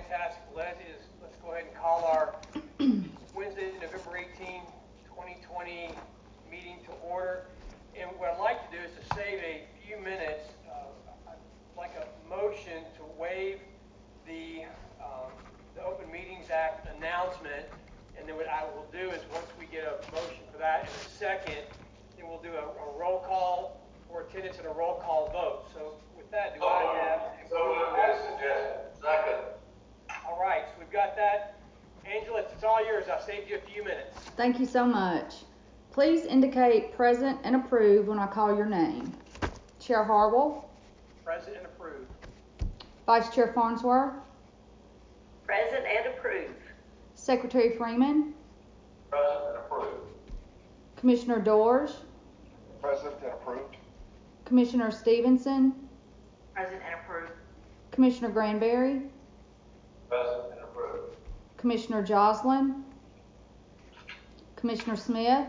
fantastic. Let's go ahead and call our Wednesday, November 18, 2020 meeting to order. And what I'd like to do is to save a few minutes, I'd like a motion to waive the Open Meetings Act announcement. And then what I will do is once we get a motion for that in a second, then we'll do a roll call for attendance and a roll call vote. So with that, do I have... So moved as suggested. Second. All right, so we've got that. Angela, it's all yours. I've saved you a few minutes. Thank you so much. Please indicate present and approved when I call your name. Chair Harwell. Present and approved. Vice Chair Farnsworth. Present and approved. Secretary Freeman. Present and approved. Commissioner Doers. Present and approved. Commissioner Stevenson. Present and approved. Commissioner Granberry. Present and approved. Commissioner Joslin. Commissioner Smith.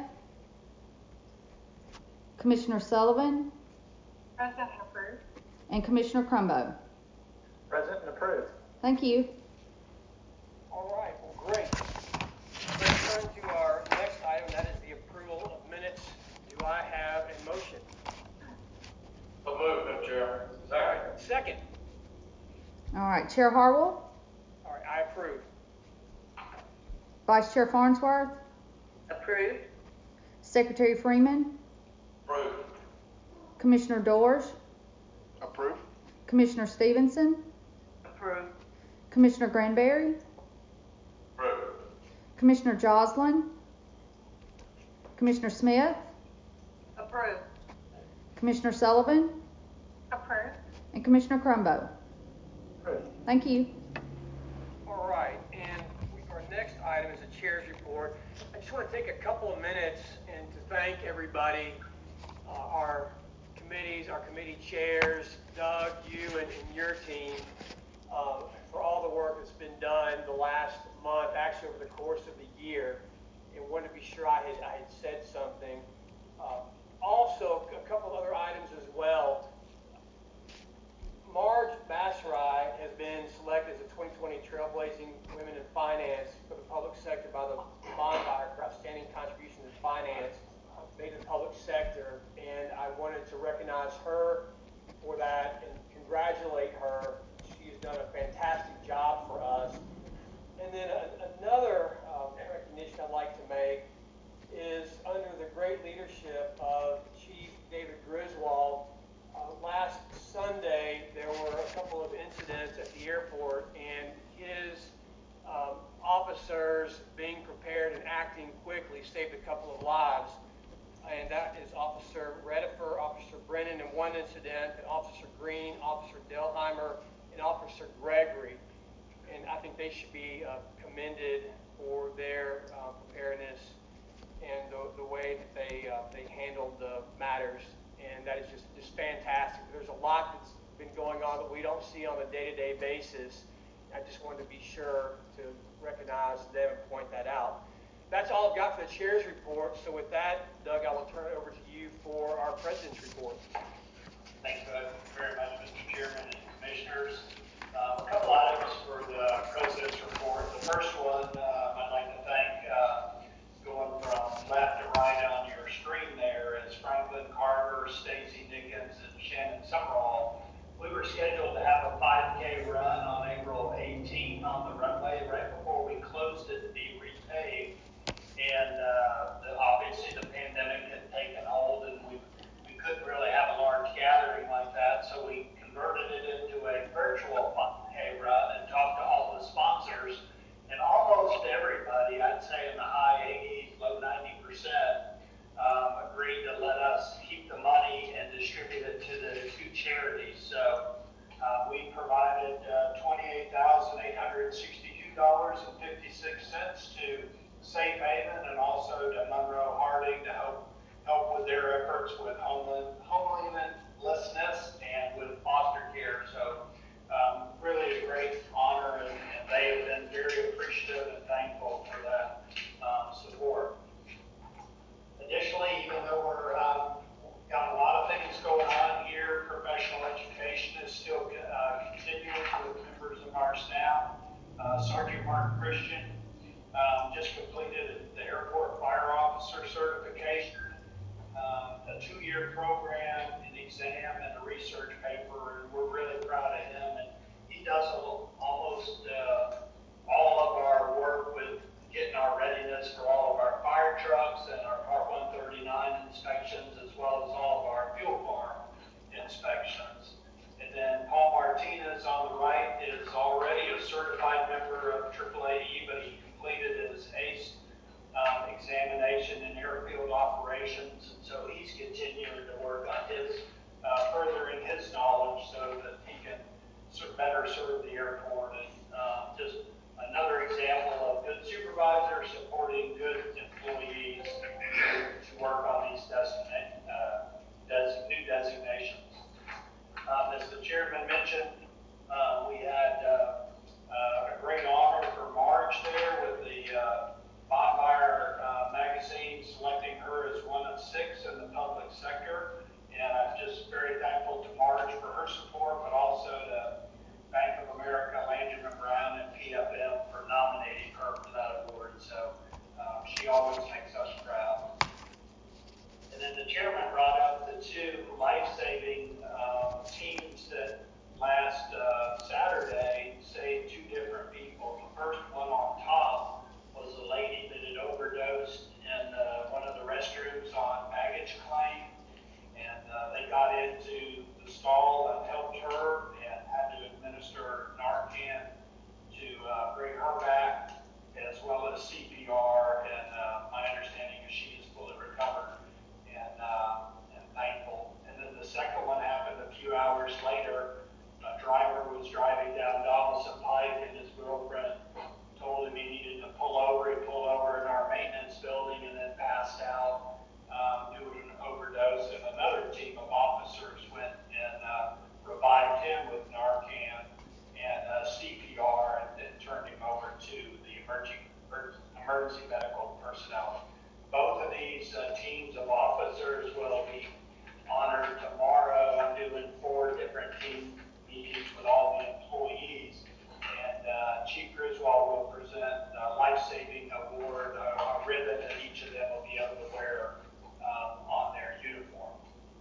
Commissioner Sullivan. Present and approved. And Commissioner Crumbo. Present and approved. Thank you. All right, well, great. Let's turn to our next item, that is the approval of minutes. Do I have a motion? So moved, Madam Chair. All right, second. All right, Chair Harwell. All right, I approve. Vice Chair Farnsworth. Approved. Secretary Freeman. Approved. Commissioner Doers. Approved. Commissioner Stevenson. Approved. Commissioner Granberry. Approved. Commissioner Joslin. Commissioner Smith. Approved. Commissioner Sullivan. Approved. And Commissioner Crumbo. Approved. Thank you. All right, and our next item is a chair's report. I just want to take a couple of minutes and to thank everybody, our committees, our committee chairs, Doug, you, and your team, for all the work that's been done the last month, actually over the course of the year, and wanted to be sure I had said something. Also, a couple other items as well. Marge Basrai has been selected as a 2020 Trailblazing Women in Finance for the public sector by the Bonfire for outstanding contributions in finance made in the public sector, and I wanted to recognize her for that and congratulate her. She's done a fantastic job for us. And then another recognition I'd like to make is under the great leadership of Chief David Griswold. Last Sunday, there were a couple of incidents at the airport, and his officers being prepared and acting quickly saved a couple of lives. And that is Officer Redifer, Officer Brennan in one incident, and Officer Green, Officer Delheimer, and Officer Gregory. And I think they should be commended for their preparedness and the way that they handled the matters. And that is just fantastic. There's a lot that's been going on that we don't see on a day-to-day basis. I just wanted to be sure to recognize them and point that out. That's all I've got for the chair's report. So with that, Doug, I will turn it over to you for our president's report. Thanks very much, Mr. Chairman and Commissioners. A couple items for the president's report. The first one, I'd like to thank, going from left to right on your screen there, is Franklin Carver, Stacy Dickens, and Shannon Summerall. We were scheduled to have a 5K run on April 18 on the runway right before we closed it to be repaved. And obviously the pandemic had taken hold, and we couldn't really have a large gathering like that, so we converted it into a virtual 5K run and Sergeant Mark Christian just completed the airport fire officer certification, a 2-year program, an exam, and a research paper, and we're really proud of him. And he does almost all of our work with getting our readiness for all of our fire trucks and our Part 139 inspections, as well as all of our fuel farm inspections. And then Paul Martinez on the right is already a certified member of AAAE, but he completed his ACE examination in airfield operations, and so he's continuing to work on his furthering his knowledge so that he can better serve the airport. And just another example of good supervisors supporting good employees to work on these new designations. As the chairman mentioned, we had a great honor for Marge there with the Bonfire magazine selecting her as one of 6 in the public sector. And I'm just very thankful to Marge for her support, but also to Bank of America, Landry Brown, and PFM for nominating her for that award. So she always makes us proud. And then the chairman brought up the 2 life-saving teams that last Saturday saved 2 different people. The first one on top was a lady that had overdosed in one of the restrooms on baggage claim, and they got into the stall and helped her and had to administer Narcan to bring her back, as well as CPR, and my understanding is she is fully recovered and thankful. And then the second one happened a few hours later. A driver was driving down Donaldson Pike, and his girlfriend told him he needed to pull over. He pulled over in our maintenance building and then passed out due to an overdose. And another team of officers went and revived him with Narcan and CPR, and then turned him over to the emergency medical personnel. Both of these teams of officers will be honored tomorrow. I'm doing 4 different team meetings with all the employees, and Chief Griswold will present a life-saving award, a ribbon that each of them will be able to wear on their uniform.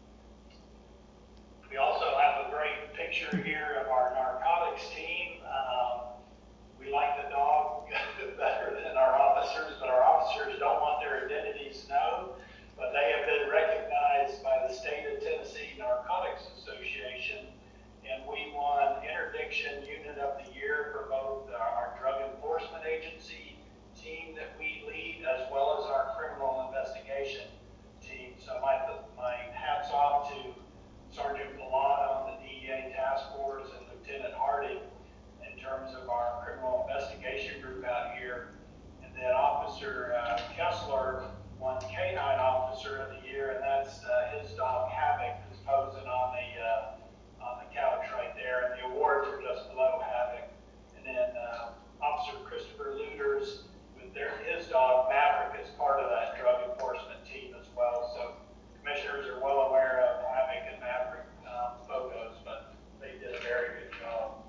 We also have a great picture here of our narcotics team. We like the dog better than our officers, but our officers don't want their identities known. But they have been recognized by the State of Tennessee Narcotics Association, and we won Interdiction Unit of the Year for both our Drug Enforcement Agency team that we lead, as well as our Criminal Investigation team. So my hats off to Sergeant Pilata on the DEA Task Force and Lieutenant Harding in terms of our Criminal Investigation group out here. And then Officer Kessler won Canine Officer of the Year, and that's his dog Havoc, who's posing on the couch right there, and the awards are just below Havoc. And then Officer Christopher Luders with his dog Maverick is part of that drug enforcement team as well. So commissioners are well aware of Havoc and Maverick photos, but they did a very good job.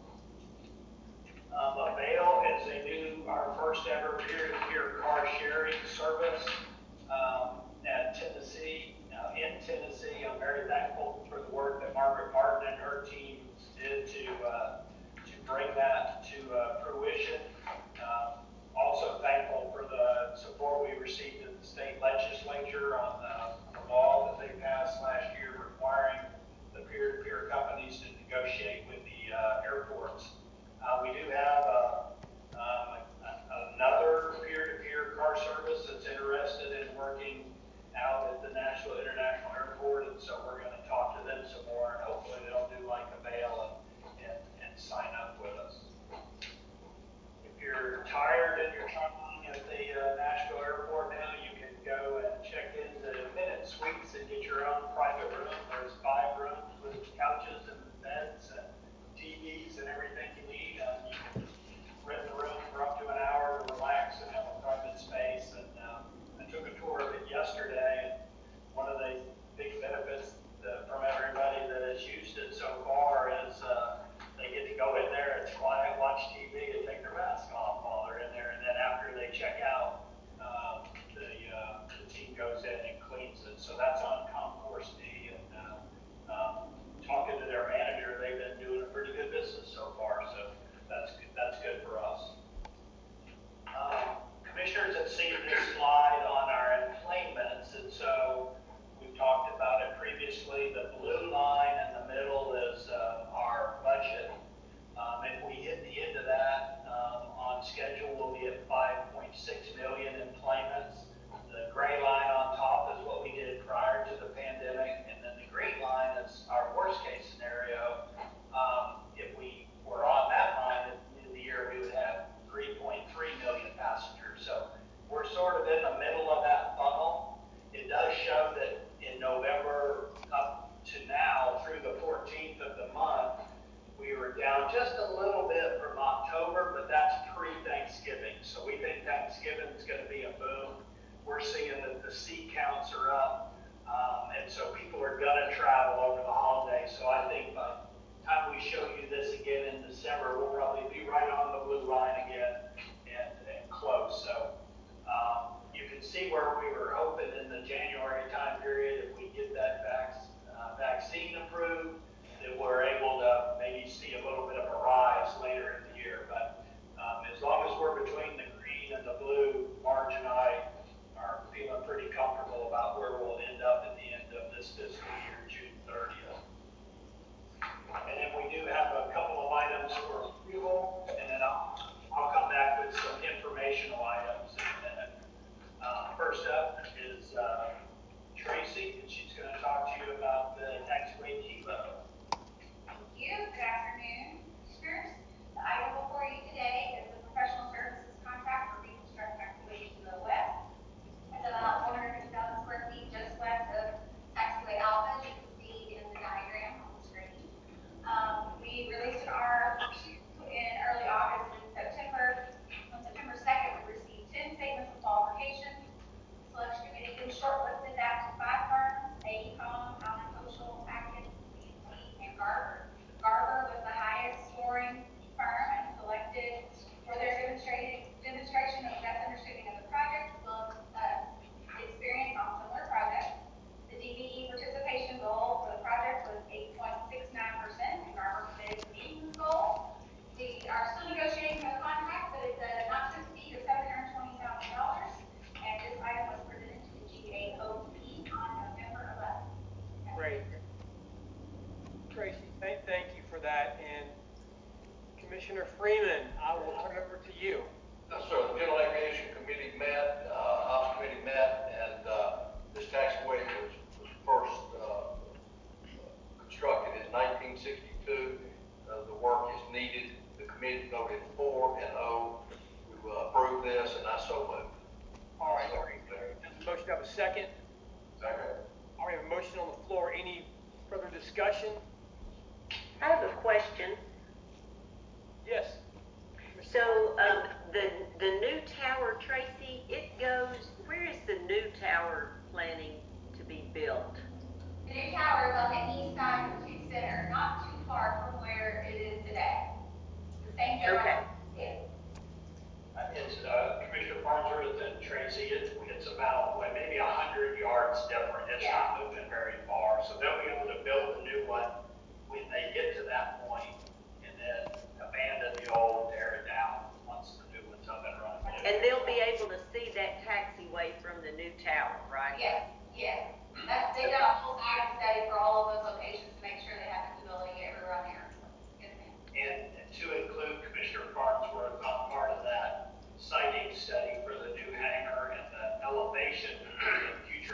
Avail is our first ever peer-to-peer car sharing service at Tennessee. In Tennessee, I'm very thankful for the work that Margaret Martin and her team did to bring that to fruition. Also thankful for the support we received in the state legislature on the law that they passed last year requiring the peer-to-peer companies to negotiate with the airports. We do have another peer-to-peer car service that's interested in working out at the Nashville International Airport, and so we're going to talk to them some more, and hopefully they'll do like Avail and sign up with us. If you're tired and you're traveling at the Nashville Airport now, you can go and check into Minute Suites and get your own private room. There's 5 rooms with couches and beds and TVs and everything you need. You can rent the room for up to an hour to relax and have a private space. And I took a tour of it yesterday, and one of the big benefits from everybody that has used it so far is they get to go in there, it's quiet, watch TV, and take their mask off. Thanksgiving is going to be a boom. We're seeing that the seat counts are up, and so people are going to travel over the holidays. So I think by the time we show you this again in December, we'll probably be right on the blue line again and close. So you can see where we were hoping in the January time period, if we get that vaccine approved, that we're able to maybe see a little bit of a rise later in the year. But as long as we're between the green and the blue, Marge and I are feeling pretty comfortable about where we'll end up at the end of this fiscal year, June 30th. And then we do have a couple of items for approval, and then I'll come back with some informational items in a minute. First up is Tracy, and she's going to talk to you about the taxiway kilo. Thank you. Good afternoon, commissioners. The item before you today is the professional services contract for reconstruct taxiway Kilo West. It's about 450,000 square feet just west of taxiway Alpha, as you can see in the diagram on the screen. We released an RFQ in early August and September. On September 2nd, we received 10 statements of qualification. Selection committee was shortlisted back to 5 firms: AECOM, Allen Social, Atkins, CNC, and Garber. Garber was the highest scoring firm and selected for their demonstration of best understanding of the project, as well as experience on similar projects. The DBE participation goal for the project was 8.69%, and Garber committed to meeting the goal. We are still negotiating the contract, but it's a not to exceed of $720,000, and this item was presented to the GAOP on November 11th. Great. Tracy, thank you for that. And Commissioner Freeman, I will turn it over to you. Yes, sir. The General Aviation Committee met, Ops Committee met, and this taxiway was first constructed in 1962. The work is needed. The committee voted 4-0 to approve this, and I so moved. All right. Motion to have a second. Second. All right, we have a motion on the floor. Any further discussion? I have a question. Yes. So, the new tower, Tracy, where is the new tower planning to be built? The new tower is on the east side of the center, not too far from where it is today. The same general. Okay. It's Commissioner Farnsworth and Tracy. It's about maybe 100 yards different. It's not moving very far, so they'll be able to build a new one when they get to that point, and then abandon the old, tear it down once the new one's up and running. And they'll be able to see that taxiway from the new tower, right? Yes. They've done a whole site study for all of those locations to make sure they have visibility everywhere on there. Yes, ma'am. And to include Commissioner Farnsworth on part of that siting study for the new hangar and the elevation of future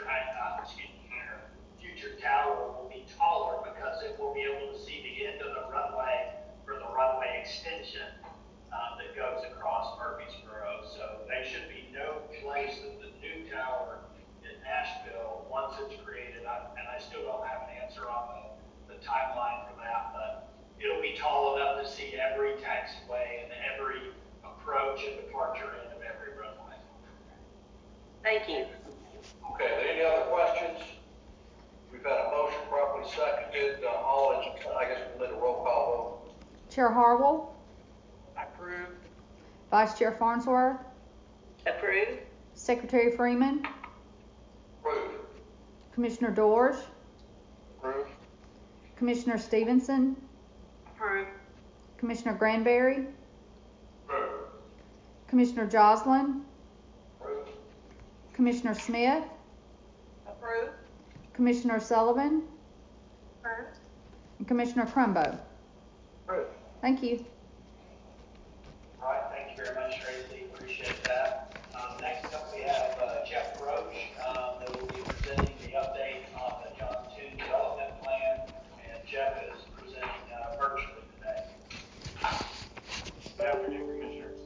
tower will be taller because it will be able to see the end of the runway for the runway extension that goes across Murfreesboro. So there should be no place that the new tower in Nashville, once it's created, and I still don't have an answer on the timeline for that, but it'll be tall enough to see every taxiway and every approach and departure end of every runway. Thank you. Okay, are there any other questions? We've had a motion properly seconded. I guess we'll need a roll call vote. Chair Harwell, I approve. Vice Chair Farnsworth, Approved. Secretary Freeman, Approved. Commissioner Dorsch, Approved. Commissioner Stevenson, Approved. Commissioner Granberry, Approved. Commissioner Joslin, Approved. Commissioner Smith, Approved. Commissioner Sullivan, Approved. and Commissioner Crumbo. Approved. Thank you. All right, thank you very much, Tracy. Appreciate that. Next up, we have Jeff Roach that will be presenting the update on the John 2 development plan, and Jeff is presenting virtually today. Good afternoon, Commissioners.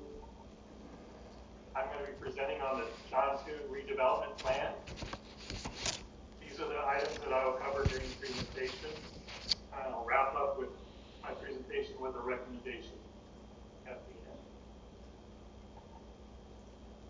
I'm going to be presenting on the John 2 redevelopment plan. These are the items that I will cover during the presentation. I'll wrap up with my presentation with a recommendation at the end.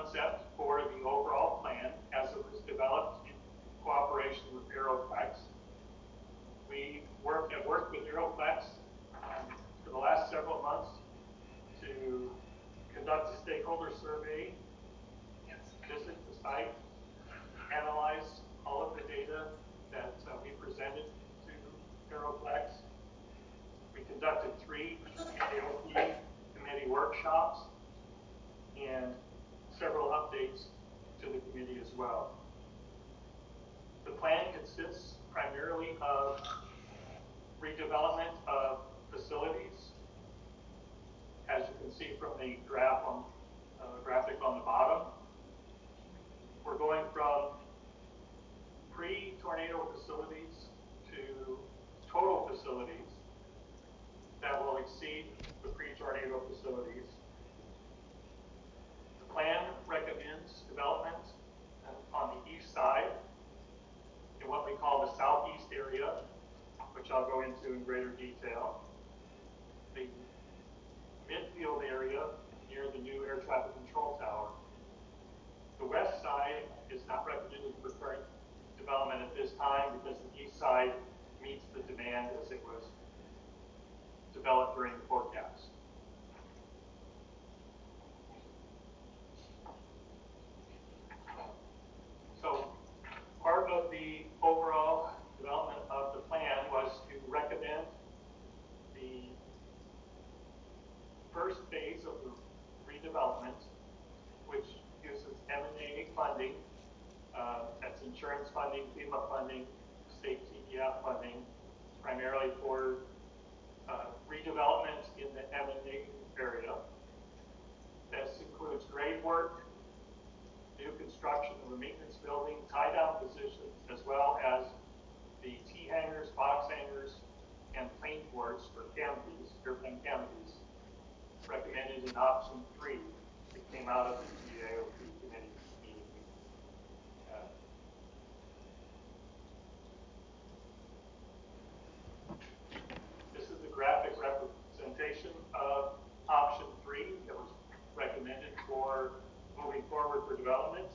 concept for the overall plan as it was developed in cooperation with Aeroplex. We have worked with Aeroplex for the last several months to conduct a stakeholder survey, visit the site, analyze all of the data that we presented to Aeroplex. We conducted 3 AOP committee workshops and several updates to the committee as well. The plan consists primarily of redevelopment of facilities, as you can see from the graphic on the bottom. We're going from pre-tornado facilities to total facilities that will exceed the pre-tornado facilities. The plan recommends development on the east side in what we call the southeast area, which I'll go into in greater detail. The midfield area near the new air traffic control tower. The west side is not recommended for current development at this time because the east side meets the demand as it was developed during the forecast. So part of the overall development of the plan was to recommend the first phase of the redevelopment, which uses M&A funding. That's insurance funding, FEMA funding, state TDF funding, primarily for redevelopment in the M&A area. This includes grade work, new construction of a maintenance building, tie-down positions, as well as the T-hangers, box hangers, and plane ports for canopies, airplane canopies, recommended in option 3 that came out of the GAOP committee meeting. This is the graphic representation of option 3 that was recommended for moving forward for development.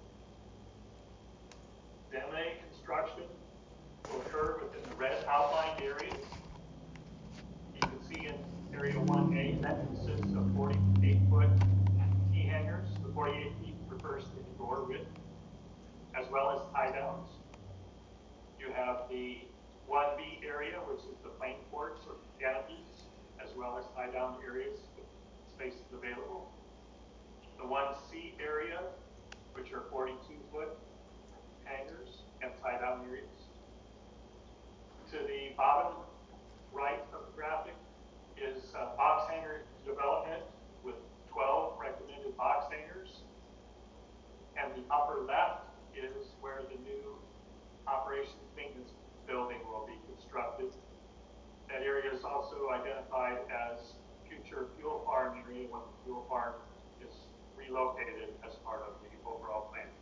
The M&A construction will occur within the red outlined areas. You can see in area 1A that consists of 48-foot T-hangers. The 48 feet refers to the door width, as well as tie-downs. You have the 1B area, which is the plane ports or canopies, as well as tie-down areas with spaces available. The 1C area, which are 42-foot hangars and tie-down areas. To the bottom right of the graphic is box hanger development with 12 recommended box hangers. And the upper left is where the new operations maintenance building will be constructed. That area is also identified as future fuel farm area when the fuel farm is relocated as part of the overall plan.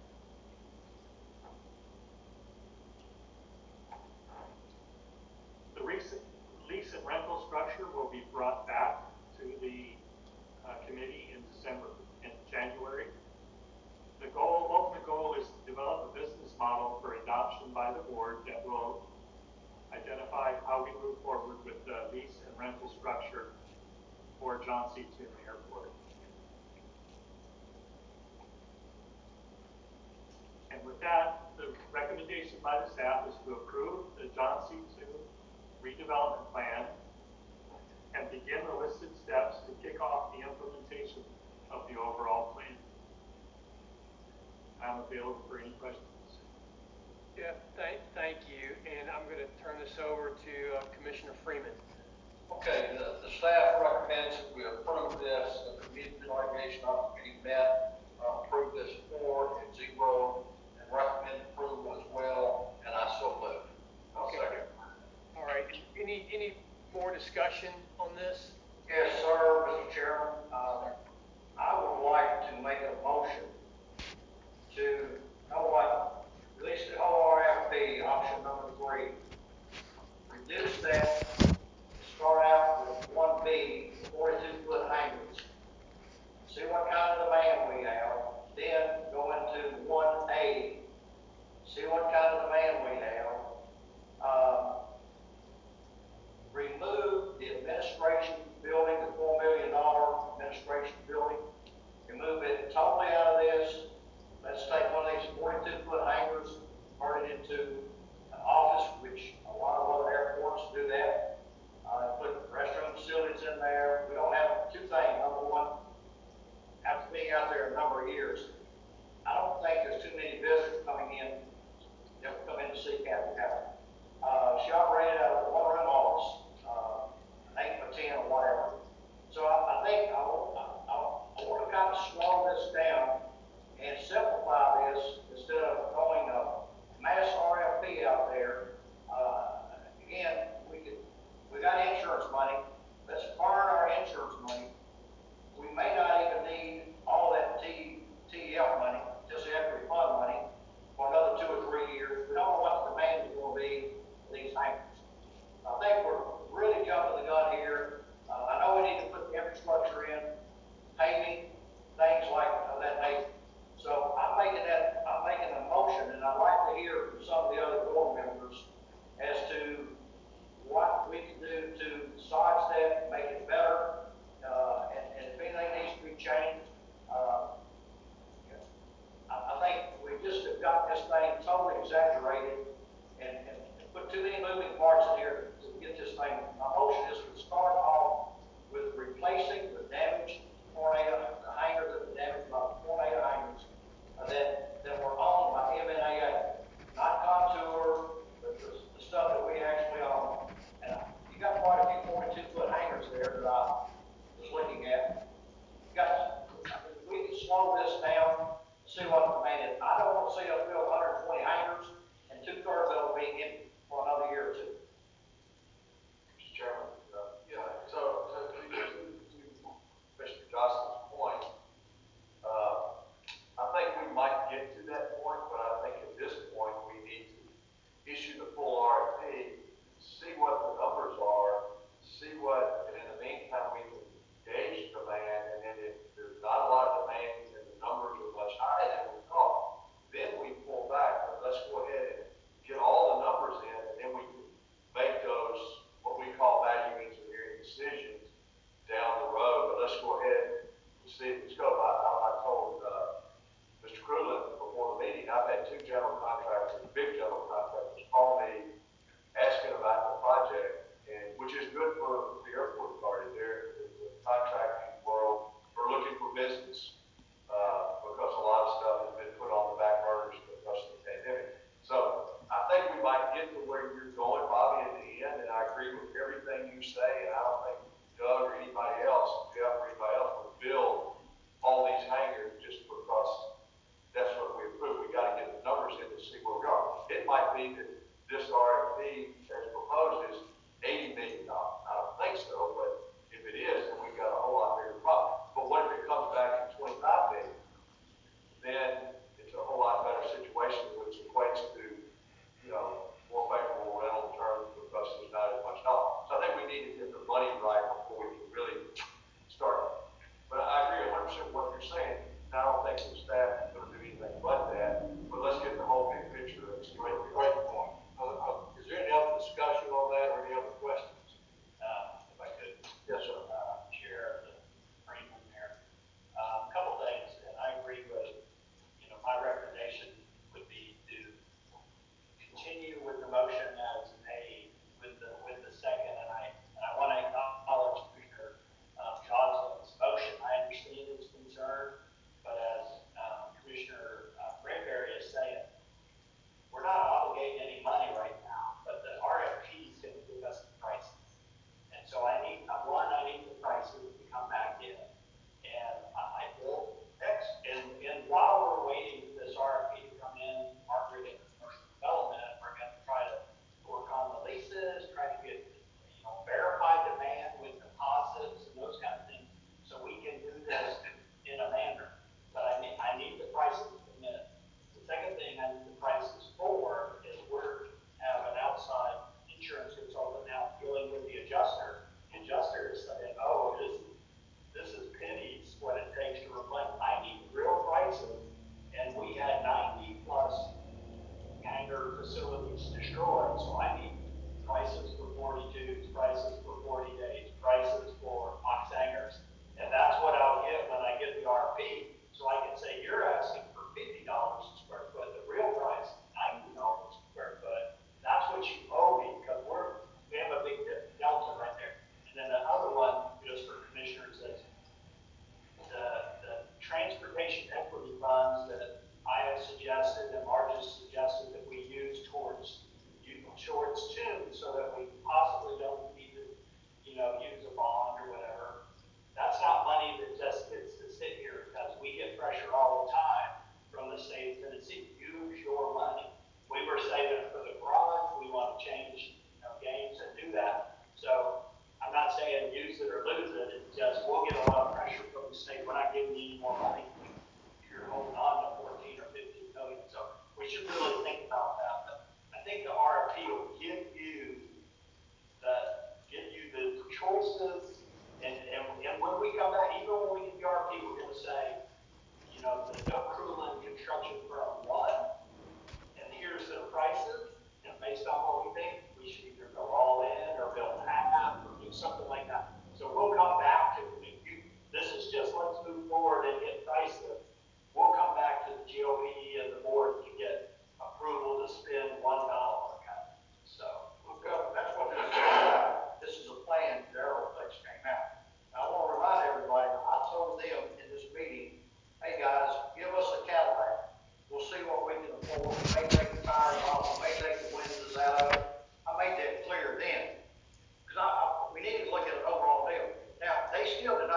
The lease and rental structure will be brought back to the committee in January. The ultimate goal is to develop a business model for adoption by the board that will identify how we move forward with the lease and rental structure for John C. Toomey Airport. And with that, the recommendation by the staff is to approve the John C. Toomey redevelopment plan and begin the listed steps to kick off the implementation of the overall plan. I'm available for any questions. Yeah, thank you. And I'm going to turn this over to Commissioner Freeman. Okay, the staff recommends that we approve this. The committee delegation of the committee met, approved this 4 and 0, and recommend approval as well, and I so move. Okay. Second. All right. Any more discussion on this? Yes, sir, Mr. Chairman. I would like to make a motion to release the ORFP option number 3. Reduce that, start out with 1B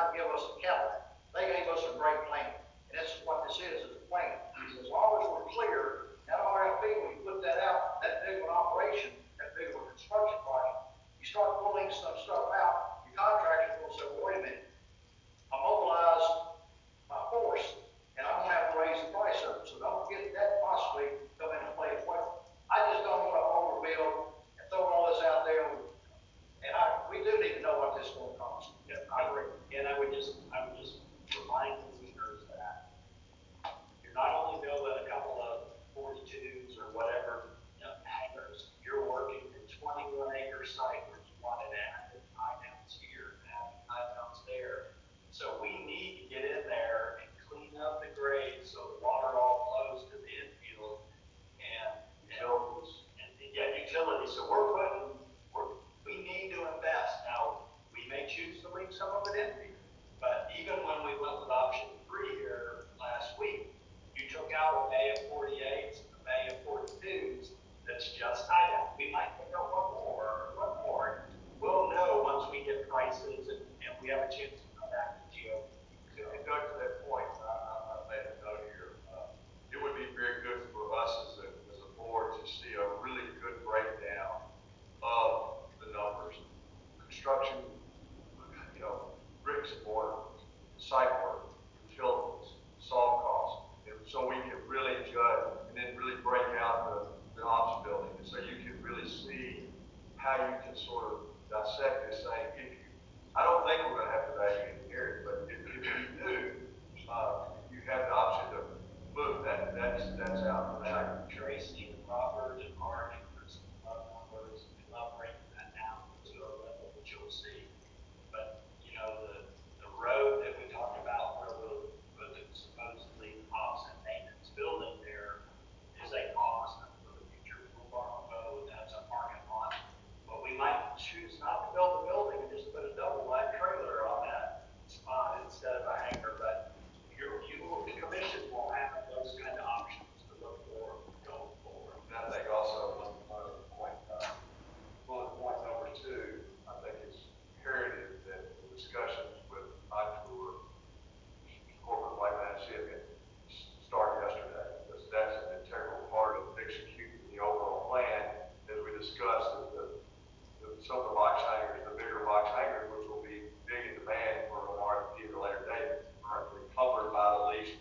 not give us a Cadillac. They gave us a great plan. And that's what this is a plan. As long as we're clear, that RFP, when you put that out, that big of an operation, that big of a construction project, you start pulling some stuff out, your contractors will say, well, wait a minute, I mobilize my force, and I'm gonna have to raise the price up, so don't get that possibly come into play as well. I just don't wanna overbuild and throw all this out there, and we do need to know what this is gonna cost. Yeah, I agree. And I would just remind listeners that you're not only building a couple of 42s or whatever, hangars, you're working a 21-acre site where you want it at high downs here, and high downs there. So we need to get in there and clean up the grades so the water all flows to the infield and utilities. So we need to invest. Now, we may choose to leave some of it empty, but even when we went with option 3 here last week, you took out a bay of 48s, a bay of 42s that's just high down. We might pick up one more. We'll know once we get prices and we have a chance to come back to Geo. And Doug, to that point, I made a note here. It would be very good for us as a board to see a really good breakdown of the numbers. Construction, bricks and mortar, site work, utilities, soft costs. So we can really judge and then really break out the ops building. And so you can really see how you can sort of dissect this thing. I don't think we're going to have to value engineer it, but if you do, you have the option to move that. That's out for sure. Tracy and Robert and Mark and Chris numbers, we love breaking that down to a level that you'll see. But the road that we talked about where we'll put the supposedly ops and maintenance building there is a cost for the future farm code. That's a parking lot. But we might choose not to build a building and just put a double wide trailer on that spot instead of a hangar. But the commission will have those kind of options to look for going forward. And I think also one other point, bullet point number 2, I think it's imperative that the discussions with Tour corporate white recipient start yesterday, because that's an integral part of executing the overall plan, as we discussed, some of the box hangers, the bigger box hangers, which will be big in demand for an RFP at a later date, are covered by the lease.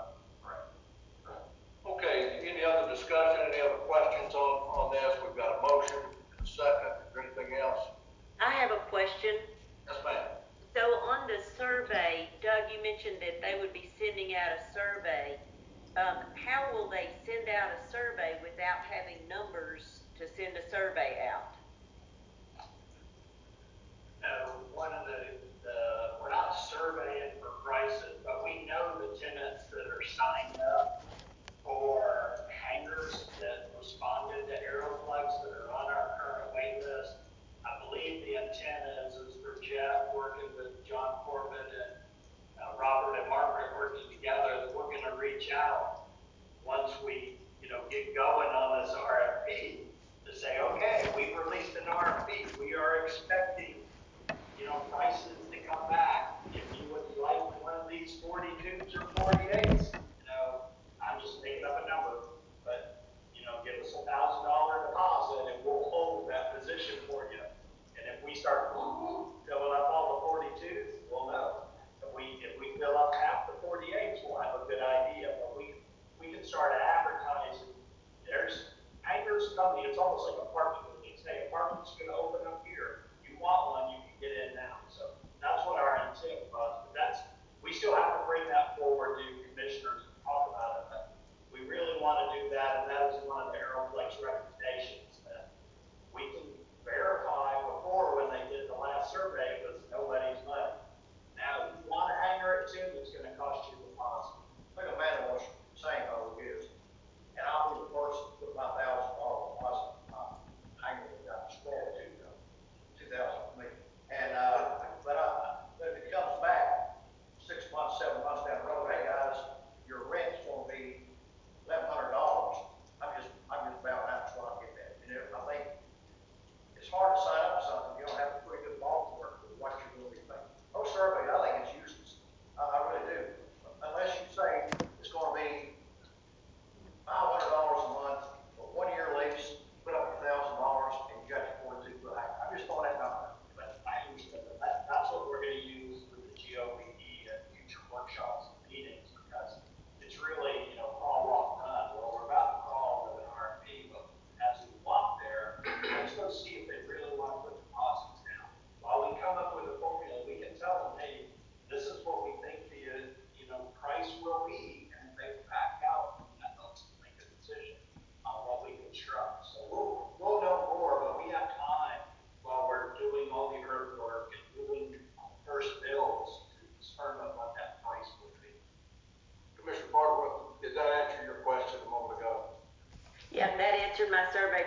Okay, any other discussion, any other questions on this? We've got a motion, a second, is there anything else? I have a question. Yes, ma'am. So on the survey, Doug, you mentioned that they would be sending out a survey. How will they send out a survey without having numbers to send a survey out? No, we're not surveying for prices, but we know the tenants that are signed up for hangars that responded to Aeroflex that are on our current wait list. I believe the intent is for Jeff working with John Corbett and Robert and Margaret working together, that we're going to reach out once we, get going on this RFP to say, okay, we've released an RFP. We are expecting, prices to come back.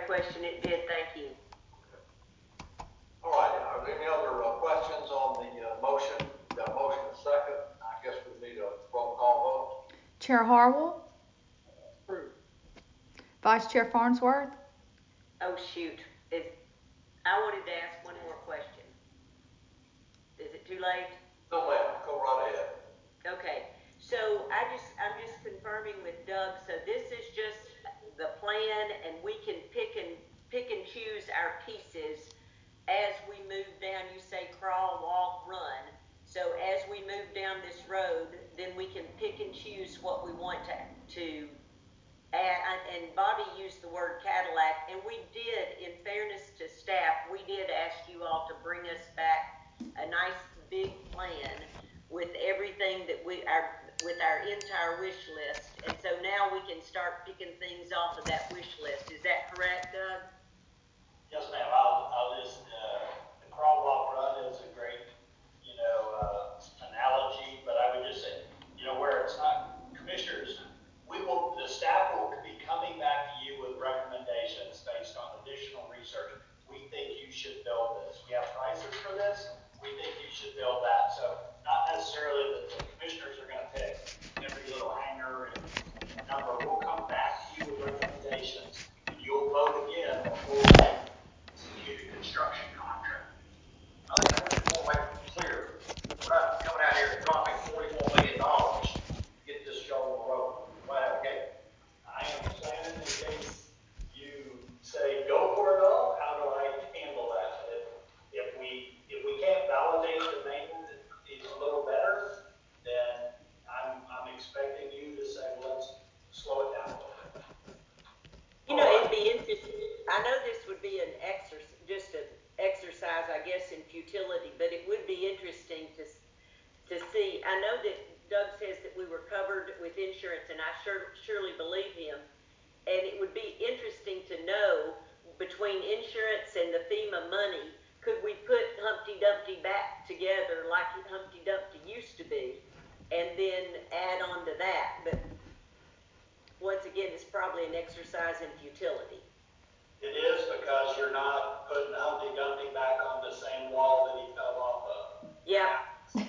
question. It did, thank you. All right, are there any other questions on the motion? Got a motion and a second. I guess we need a roll call vote. Chair Harwell, Approved. Vice Chair Farnsworth, Oh, shoot. I wanted to ask one more question. Is it too late? No, ma'am, go right ahead. Okay, so I'm just confirming with Doug, so this is just the plan and we can pick and choose our pieces as we move down. You say crawl, walk, run. So as we move down this road, then we can pick and choose what we want to add. And Bobby used the word Cadillac, and we did, in fairness to staff, we did ask you all to bring us back a nice big plan with everything that with our entire wish list. And so now we can start picking things off of that wish list. Is that correct, Doug? Yes, ma'am. I'll just, the crawl, walk, run is a great, analogy, but I would just say, where it's not, commissioners, the staff will be coming back to you with recommendations based on additional research. We think you should build this. We have prices for this. We think you should build that. So not necessarily that the commissioners are going to pick every little hanger and number. We'll come back to you with recommendations, and you'll vote again before we execute a construction contract. I think I just want to make it clear, we're not coming out here and dropping $44 million to get this show on the road. Right out of the gate. I am planning in case you say go for it all. How do I handle that? If we can't validate the main is a little better, then I'm expecting you to say, well, let's slow it down a little bit. It'd be interesting. I know this would be just an exercise, I guess, in futility, but it would be interesting to see. I know that Doug says that we were covered with insurance, and I surely believe him. And it would be interesting to know, between insurance and the FEMA money, could we put Humpty Dumpty back together like Humpty Dumpty used to be, and then add on to that? But once again, it's probably an exercise in futility. It is, because you're not putting Humpty Dumpty back on the same wall that he fell off of. Yeah.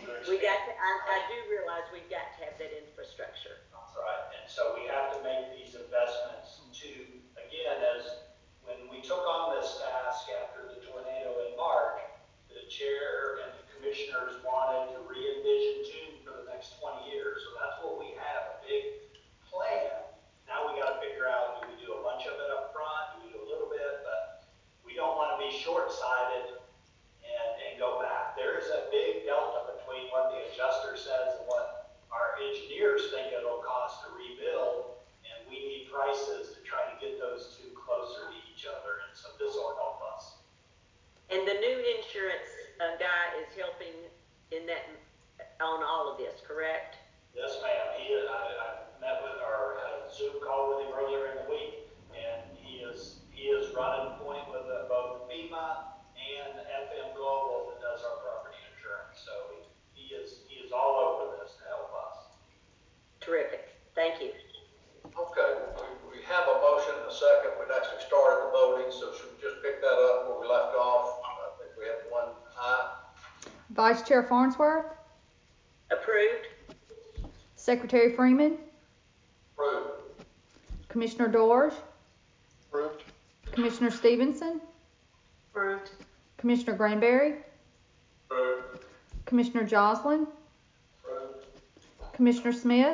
I do realize we've got to have that infrastructure. That's right. And so we have to make these investments to, again, as when we took on this task after the tornado in March, the chair and the commissioners wanted to re-envision June for the next 20 years. So that's what we have, a big plan. Now we got to figure out, do we do a bunch of it up front? Do we do a little bit? But we don't want to be short-sighted and go back. There is a big delta between what the adjuster says and what our engineers think it'll cost to rebuild, and we need prices to try to get those two closer to each other, and so this will help us. And the new insurance guy is helping in that on all of this, correct? Yes, ma'am. I met with or had a Zoom call with him earlier in the week, and he is running point with both FEMA and FM Global that does our property insurance. So he is all over this to help us. Terrific. Thank you. Okay, we have a motion and a second. We'd actually started the voting, so should we just pick that up where we left off? I think we have one aye. Vice Chair Farnsworth, Approved. Secretary Freeman, Approved. Commissioner Dorsch, Approved. Commissioner Stevenson, Approved. Commissioner Granberry, Approved. Commissioner Joslin, Approved. Commissioner Smith,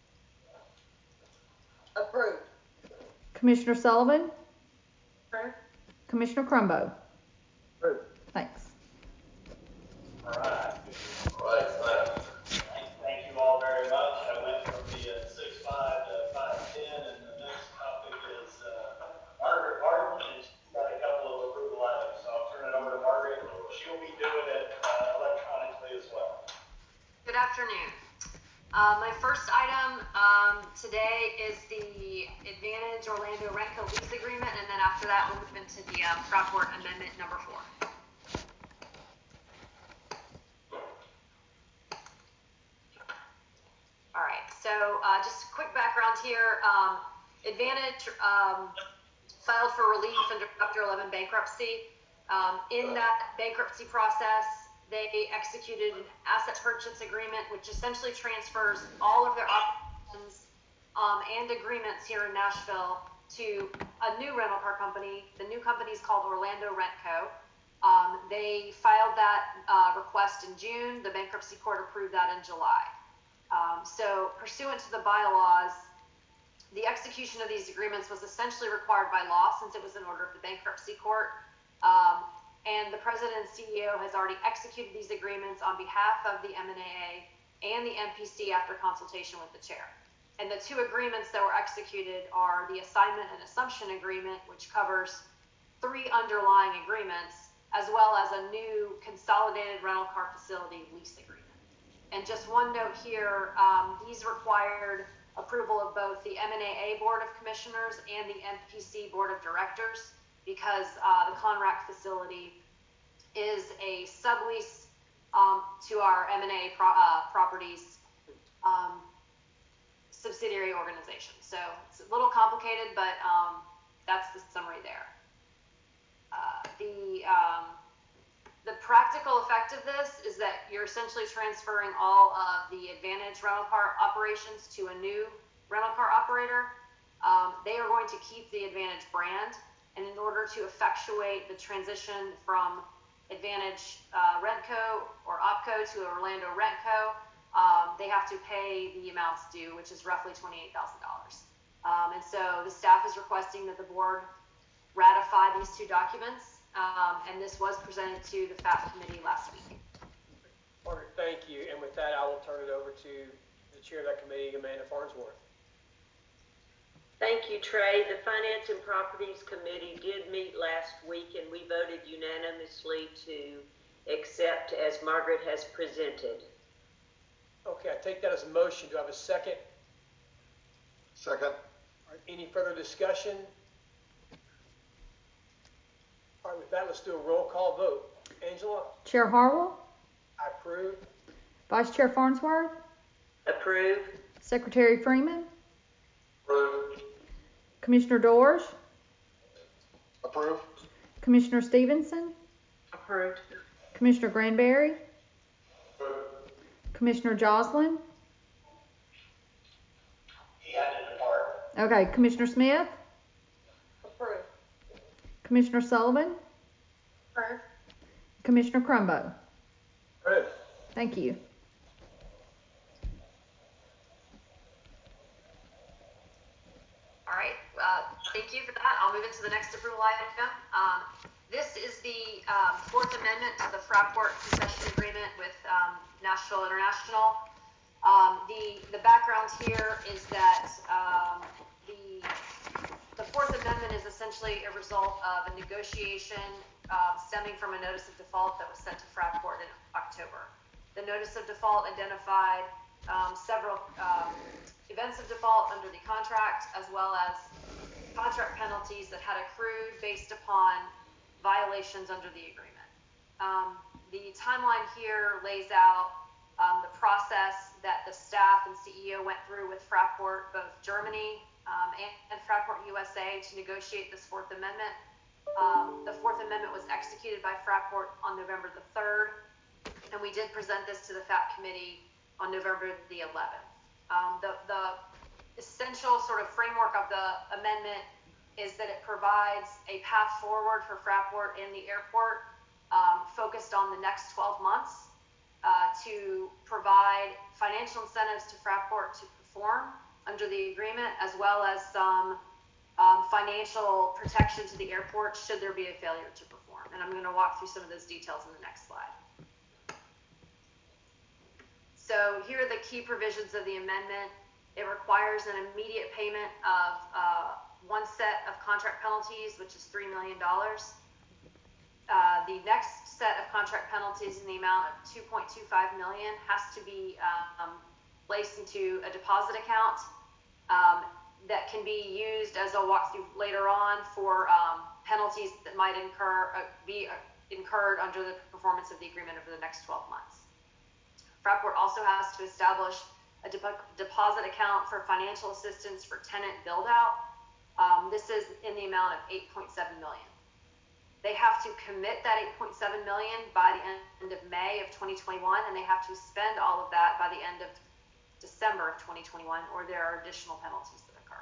Approved. Commissioner Sullivan, Approved. Commissioner Crumbo. Approved. Thanks. All right. All right, thanks. Thank you all very much. I went from being 6'5" to 5'10", and the next topic is Margaret Martin, and she's got a couple of approval items. So I'll turn it over to Margaret. She'll be doing it electronically as well. Good afternoon. My first item today is the Advantage Orlando Rentco lease agreement, and then after that we'll move into the Rockport Amendment number 4. All right, so just a quick background here. Advantage filed for relief under Chapter 11 bankruptcy. In that bankruptcy process, they executed an asset purchase agreement, which essentially transfers all of their operations and agreements here in Nashville to a new rental car company. The new company is called Orlando Rent Co. They filed that request in June. The bankruptcy court approved that in July. So pursuant to the bylaws, the execution of these agreements was essentially required by law since it was an order of the bankruptcy court. And the president and CEO has already executed these agreements on behalf of the MNAA and the MPC after consultation with the chair. And the two agreements that were executed are the assignment and assumption agreement, which covers 3 underlying agreements, as well as a new consolidated rental car facility lease agreement. And just one note here, these required approval of both the MNAA Board of Commissioners and the MPC Board of Directors, because the Conrack facility is a sublease to our MNAA properties subsidiary organization. So it's a little complicated, but that's the summary there. The practical effect of this is that you're essentially transferring all of the Advantage rental car operations to a new rental car operator. They are going to keep the Advantage brand, and in order to effectuate the transition from Advantage Rentco or OpCo to Orlando Rentco, they have to pay the amounts due, which is roughly $28,000. And so the staff is requesting that the board ratify these 2 documents, and this was presented to the FAP committee last week. Margaret, thank you. And with that, I will turn it over to the chair of that committee, Amanda Farnsworth. Thank you, Trey. The Finance and Properties Committee did meet last week, and we voted unanimously to accept as Margaret has presented. Okay, I take that as a motion. Do I have a second? Second. All right, any further discussion? All right, with that, let's do a roll call vote. Angela? Chair Harwell, I approve. Vice Chair Farnsworth, Approve. Secretary Freeman, Approve. Commissioner Dorsch, Approve. Commissioner Stevenson, Approved. Commissioner Granberry, Approve. Commissioner Joslin. He had to depart. Okay, Commissioner Smith, Approved. Commissioner Sullivan, Approved. Commissioner Crumbo. Approve. Thank you. All right, thank you for that. I'll move into the next approval item. This is the 4th Amendment to the Fraport concession agreement with Nashville International. The background here is that the 4th Amendment is essentially a result of a negotiation stemming from a notice of default that was sent to Fraport in October. The notice of default identified several events of default under the contract, as well as contract penalties that had accrued based upon violations under the agreement. The timeline here lays out the process that the staff and CEO went through with Fraport, both Germany and Fraport USA, to negotiate this 4th Amendment. The 4th Amendment was executed by Fraport on November the 3rd, and we did present this to the FAP committee on November the 11th. The essential sort of framework of the amendment is that it provides a path forward for Fraport and the airport, focused on the next 12 months, to provide financial incentives to Fraport to perform under the agreement, as well as some financial protection to the airport should there be a failure to perform. And I'm going to walk through some of those details in the next slide. So here are the key provisions of the amendment. It requires an immediate payment of one set of contract penalties, which is $3 million. The next set of contract penalties in the amount of $2.25 million has to be placed into a deposit account that can be used, as I'll walk through later on, for penalties that might be incurred under the performance of the agreement over the next 12 months. Fraport also has to establish a deposit account for financial assistance for tenant build-out, This is in the amount of $8.7 million. They have to commit that $8.7 million by the end of May of 2021, and they have to spend all of that by the end of December of 2021, or there are additional penalties that occur.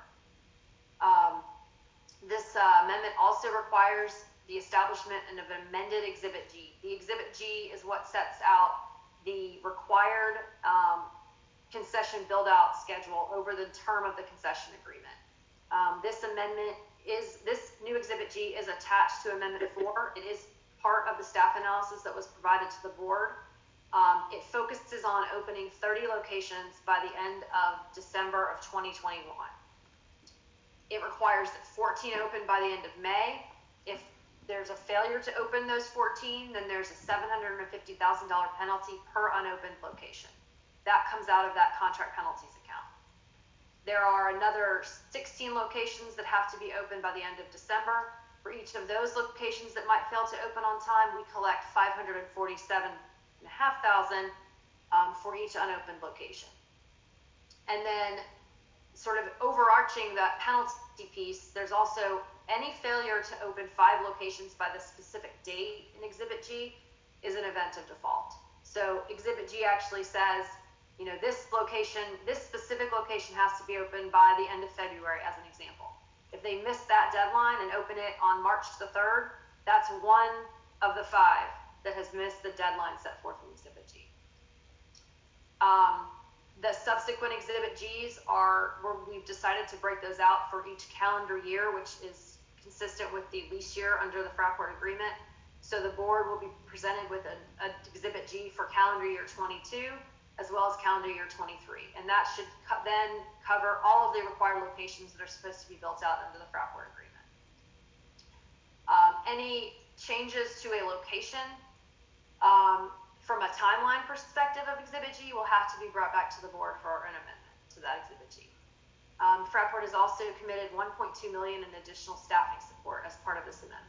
This amendment also requires the establishment of an amended Exhibit G. The Exhibit G is what sets out the required concession build-out schedule over the term of the concession agreement. This new Exhibit G is attached to Amendment 4. It is part of the staff analysis that was provided to the board. It focuses on opening 30 locations by the end of December of 2021. It requires that 14 open by the end of May. If there's a failure to open those 14, then there's a $750,000 penalty per unopened location. That comes out of that contract penalties account. There are another 16 locations that have to be open by the end of December. For each of those locations that might fail to open on time, we collect $547,500 for each unopened location. And then sort of overarching that penalty piece, there's also any failure to open 5 locations by the specific date in Exhibit G is an event of default. So Exhibit G actually says, this specific location has to be open by the end of February, as an example. If they miss that deadline and open it on March the 3rd, that's one of the 5 that has missed the deadline set forth in Exhibit G. The subsequent Exhibit Gs we've decided to break those out for each calendar year, which is consistent with the lease year under the Fraport agreement. So the board will be presented with an Exhibit G for calendar year 22, as well as calendar year 23. And that should then cover all of the required locations that are supposed to be built out under the Fraport agreement. Any changes to a location from a timeline perspective of Exhibit G will have to be brought back to the board for an amendment to that Exhibit G. Fraport has also committed $1.2 million in additional staffing support as part of this amendment.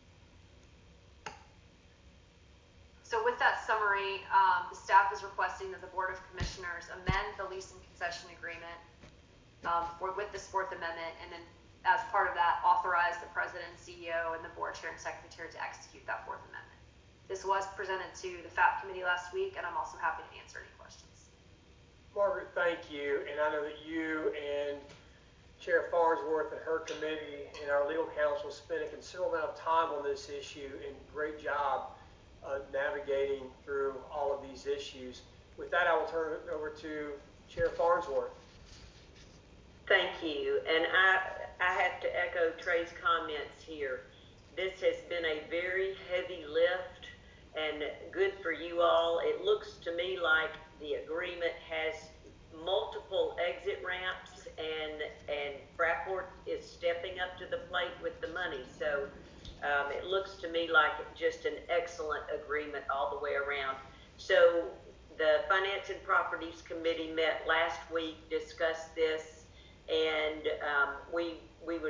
So with that summary, the staff is requesting that the Board of Commissioners amend the lease and concession agreement with this 4th amendment, and then as part of that, authorize the President, CEO, and the Board Chair and Secretary to execute that 4th amendment. This was presented to the FAP committee last week, and I'm also happy to answer any questions. Margaret, thank you. And I know that you and Chair Farnsworth and her committee and our legal counsel spent a considerable amount of time on this issue, and great job navigating through all of these issues. With that, I will turn it over to Chair Farnsworth. Thank you. And I have to echo Trey's comments here. This has been a very heavy lift and good for you all. It looks to me like the agreement has multiple exit ramps, and Fraport is stepping up to the plate with the money. So it looks to me like just an excellent agreement all the way around. So the Finance and Properties Committee met last week, discussed this, and we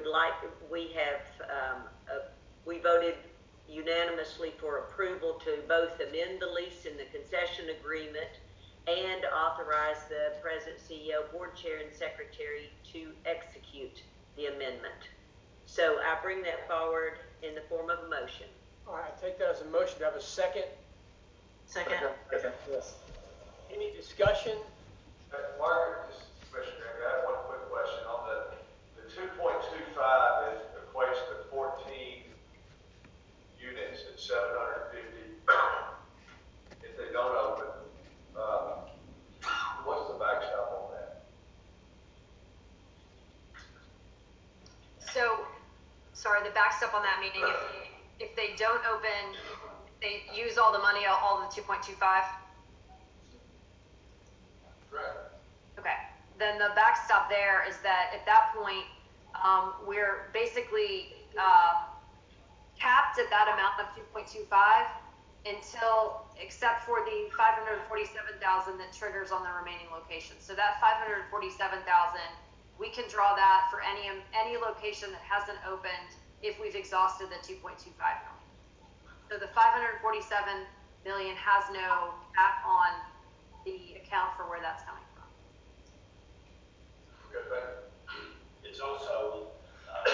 voted unanimously for approval to both amend the lease and the concession agreement and authorize the President, CEO, Board Chair, and Secretary to execute the amendment. So I bring that forward in the form of a motion. All right, I take that as a motion. Do I have a second? Second. Yes. Any discussion? Margaret, just Commissioner, I have one quick question. On the 2.25 equates to 14 units at 750. If they don't open, what's the backstop on that? So, sorry, the backstop on that meaning if they don't open, they use all the money, all the 2.25? Correct. Okay. Then the backstop there is that at that point, we're basically capped at that amount of 2.25 until, except for the 547,000 that triggers on the remaining locations. So that 547,000, we can draw that for any location that hasn't opened if we've exhausted the 2.25 million. So the 547 million has no cap on the account for where that's coming from. Okay, thank you. It's also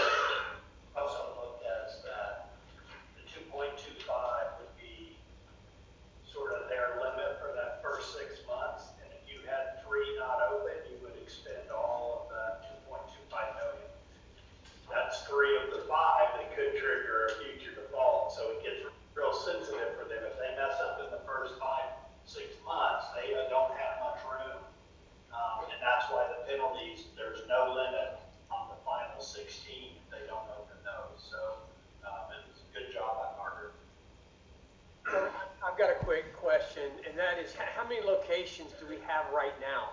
many locations do we have right now?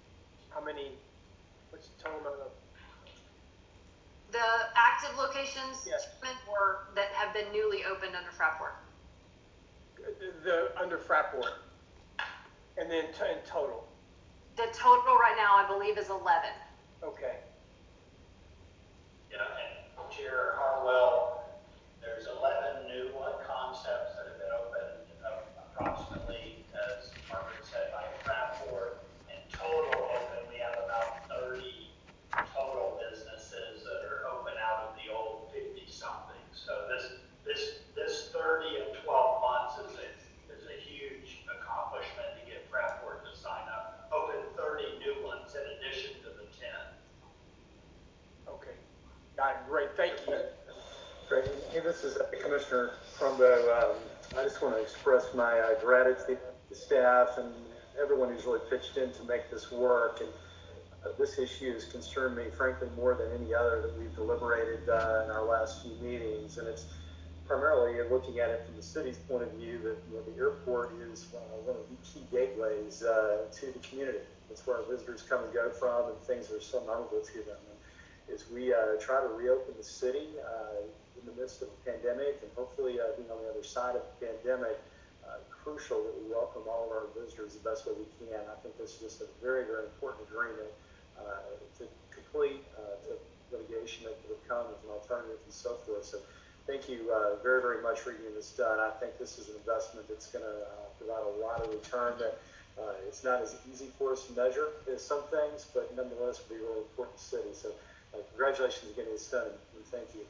What's the total amount of? The active locations, Yes. or that have been newly opened under Fraport. The under Fraport, and then in total. The total right now, I believe, is 11. Okay. Yeah, and Chair Harwell, there's 11 new concepts that have been opened, approximately, as Margaret said, by Fraport. In total open, we have about 30 total businesses that are open out of the old 50-something. So this 30 in 12 months is a huge accomplishment to get Fraport to sign up. Open 30 new ones in addition to the 10. Okay. Got it. Great. Thank you. Great. Hey, this is Commissioner Crumbo. I just want to express my gratitude to staff and everyone who's really pitched in to make this work. And this issue has concerned me, frankly, more than any other that we've deliberated in our last few meetings. And it's primarily looking at it from the city's point of view that the airport is one of the key gateways to the community. It's where our visitors come and go from, and things are so memorable to them. And as we try to reopen the city in the midst of a pandemic, and hopefully being on the other side of the pandemic, crucial that we welcome all of our visitors the best way we can. I think this is just a very, very important agreement to complete the litigation that could have come as an alternative and so forth. So thank you very, very much for getting this done. I think this is an investment that's going to provide a lot of return that it's not as easy for us to measure as some things, but nonetheless will be a really important city. So congratulations on getting this done, and thank you.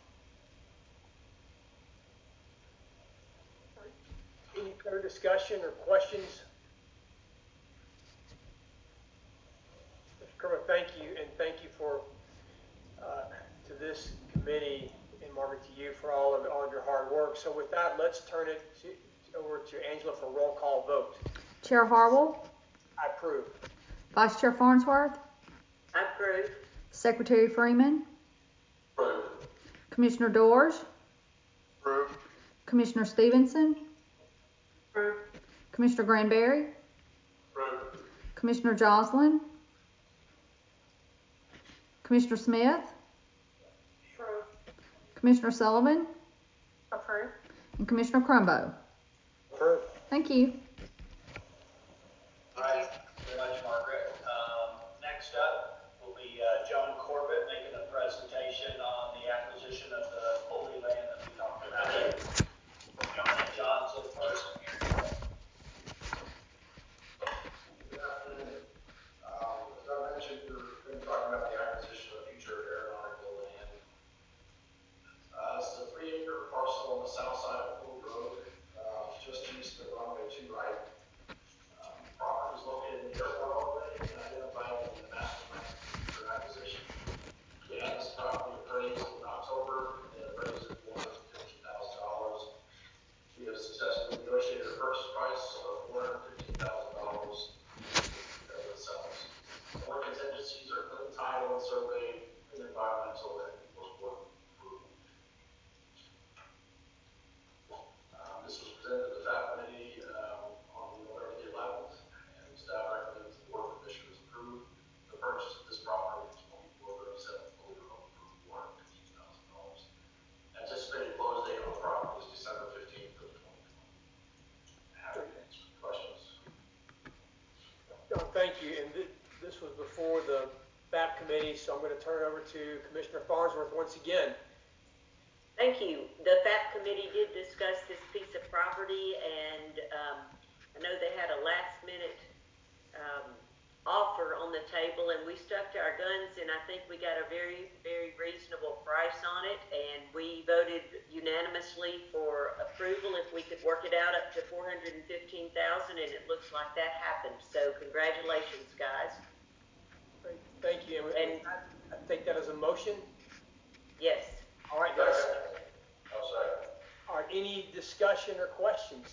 Any further discussion or questions? Mr. Kermit, thank you, and thank you for to this committee, and Margaret, to you for all of your hard work. So with that, let's turn it over to Angela for roll call vote. Chair Harwell? I approve. Vice Chair Farnsworth? I approve. Secretary Freeman? Approve. Commissioner Dorsch? Approve. Commissioner Stevenson? Approve. Commissioner Granberry? Approve. Commissioner Joslin? Commissioner Smith? Approve. Commissioner Sullivan? Approve. And Commissioner Crumbo? Approve. Thank you. All right, thank you very much, Margaret. Next up will be Joan Corbett making a presentation on the acquisition of the Holy Land that we talked about. John's up first. Good afternoon. As I mentioned, we're going to be talking about the acquisition of future aeronautical land. It's a 3-acre parcel on the south side of Pool Road, just east of runway 2 right. Property is located in the airport already and identified in the master plan for acquisition. We had this property appraised in October, and it appraised at $450,000. We have successfully negotiated a purchase price of $415,000 with sellers. All contingencies are clean title and survey and environmental and post-work approval. This was presented to the FAP committee on November the 11th, and staff recommends the board of commissioners approve the purchase of this property at 2437 Fuller Road for $415,000. Anticipated close date on the property is December 15th of 2020. Happy to answer questions. No, thank you. And this was before the FAP committee, so I'm going to turn it over to Commissioner Farnsworth once again. Thank you. The FAP committee did discuss this piece of property, and I know they had a last-minute offer on the table, and we stuck to our guns, and I think we got a very, very reasonable price on it, and we voted unanimously for approval if we could work it out up to $415,000, and it looks like that happened. So congratulations, guys. Great. Thank you. And I take that as a motion. Yes. All right, guys. Oh, sorry. All right, any discussion or questions?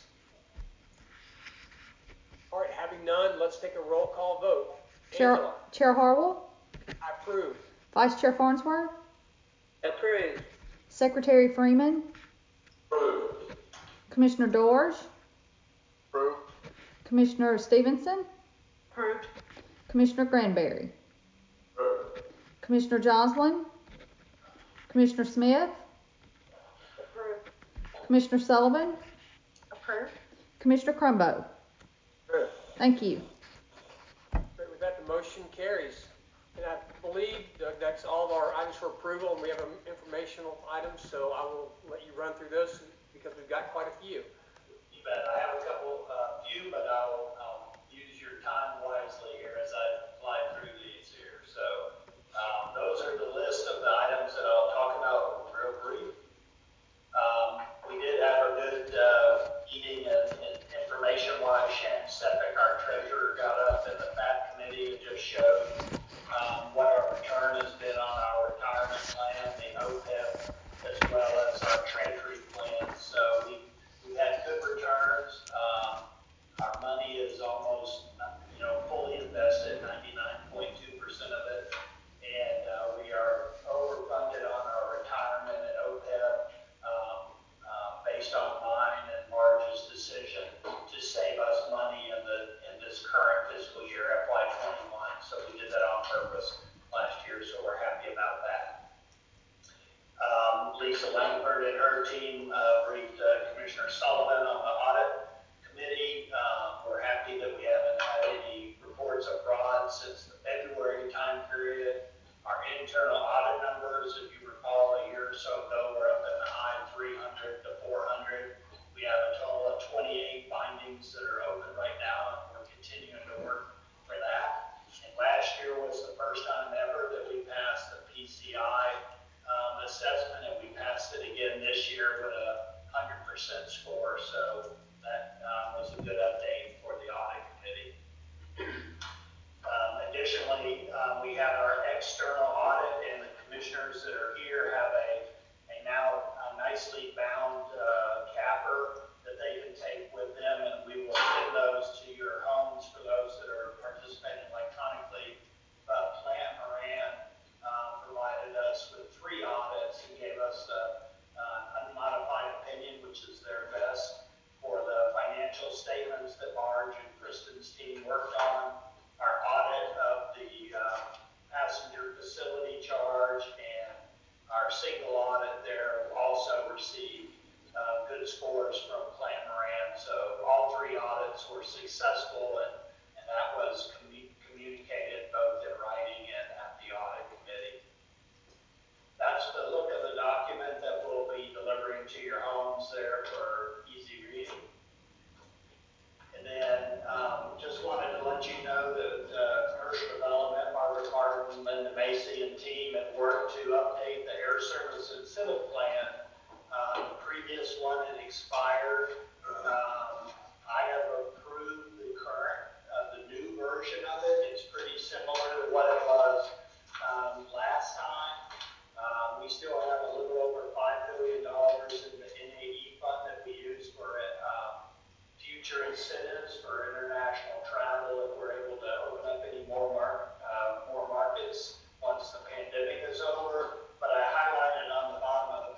All right, having none, let's take a roll call vote. Angela. Chair Harwell? I approve. Vice Chair Farnsworth? Approved. Secretary Freeman? Approve. Commissioner Dorsch? Approve. Commissioner Stevenson, Approved. Commissioner Granberry, Commissioner Joslin, Commissioner Smith, Approved. Commissioner Sullivan, Approved. Commissioner Crumbo. Good. Thank you. Great, with that, the motion carries. And I believe, Doug, that's all of our items for approval, and we have informational items, so I will let you run through those because we've got quite a few. You bet. I have a couple, few, but I'll use your time wisely here as I fly through these here. So, those are the list of the items that I'll talk about real brief. We did have a good meeting and information-wise. Shannon Stepek, our treasurer, got up in the FAT committee and just showed what our return has been on our retirement plan, the OPEB, as well as our treasury plan. So we've had good returns. Our money is almost, fully invested, 99.2% of it. And we are overfunded on our retirement and OPEB based on mine and Marge's decision to save us money in this current fiscal year, FY21. So we did that on purpose last year, so we're happy about that. Lisa Langford and her team briefed Commissioner Sullivan on the audit committee. We're happy that we haven't had any reports of fraud since the February time period. Our internal audit numbers, if you recall, a year or so ago, were up in the high 300 to 400. We have a total of 28 findings that are open right now, and we're continuing to work for that. And last year was the first time ever that we passed the PCI assessment, and we passed it again this year with a 100% score. So that was a good update for the audit committee. Additionally, we had our external audit, and the commissioners that are here have a now nicely bound capper that they can take with them, and we will send those to your homes for those that are participating electronically. Plant Moran provided us with 3 audits and gave us an unmodified opinion, which is their best, for the financial statements that Marge and Kristen's team worked on. Our audit of the passenger facility charge and our single audit there also received good scores from Plant Moran. So all 3 audits were successful, and that was communicated both in writing and at the audit committee. That's the look of the document that we'll be delivering to your homes there for easy reading. And then just wanted to let you know that commercial development, Margaret Martin, Linda Macy, and team have worked to update the air service incentive plan. The previous one had expired. I have approved the current, the new version of it. It's pretty similar to what it was last time. We still have a little over $5 billion in the NAE fund that we use for future incentives for international travel if we're able to open up any more markets once the pandemic is over. But I highlighted on the bottom of the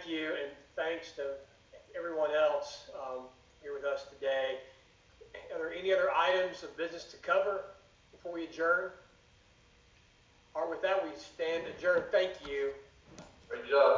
thank you, and thanks to everyone else here with us today. Are there any other items of business to cover before we adjourn? Or with that, we stand adjourned. Thank you. Great job.